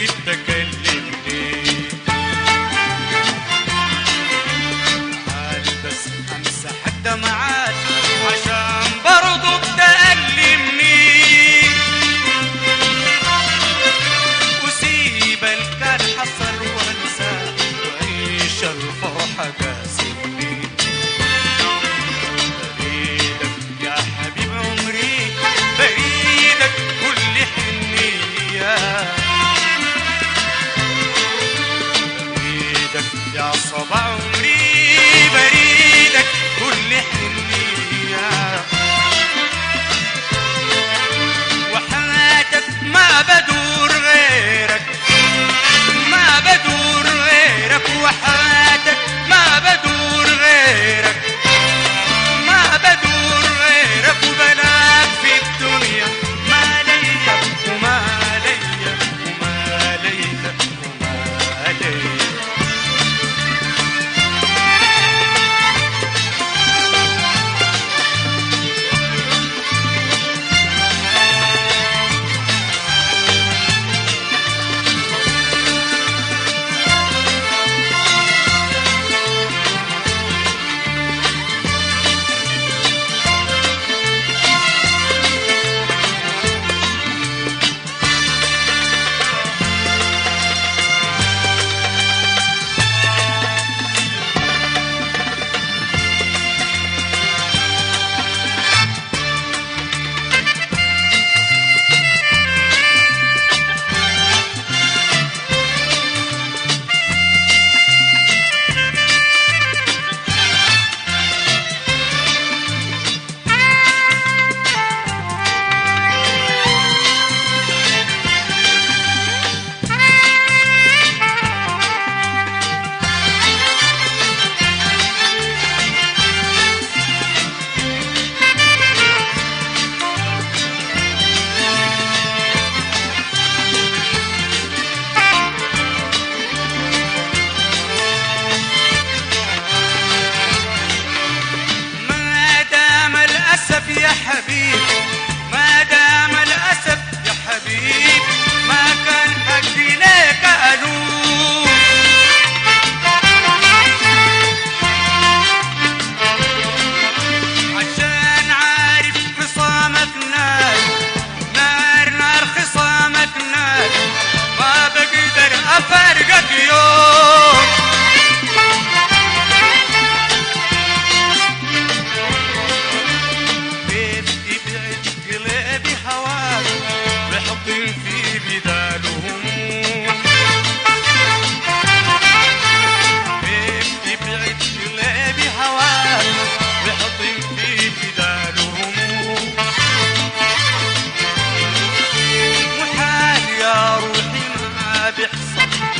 تكلمني. تعال بس امسح الدمعات عشان برضو بتألمني، وسيب الكان حصل وانسى وعيش الفرحة قاسمني. بريدك يا حبيب عمري، بريدك كل حنية، بريدك يا صبا عمري، بريدك كل حنية. وحياتك ما بدور غيرك، ما بدور غيرك، وحياتك ما بدور غيرك، ما بدور غيرك، وبلاك في الدنيا ما ليا وما ليا وما ليا وما ليا. يا حبيب ما دام الأسف يا حبيب ما كان حقي ليك ألوم. عشان عارف خصامك نار نار نار، خصامك نار ما بقدر أفارقك يوم. في بدالهم كيف تبعد قلبي هواك بحطم في بدالهم. محال يا روحي ما بيحصل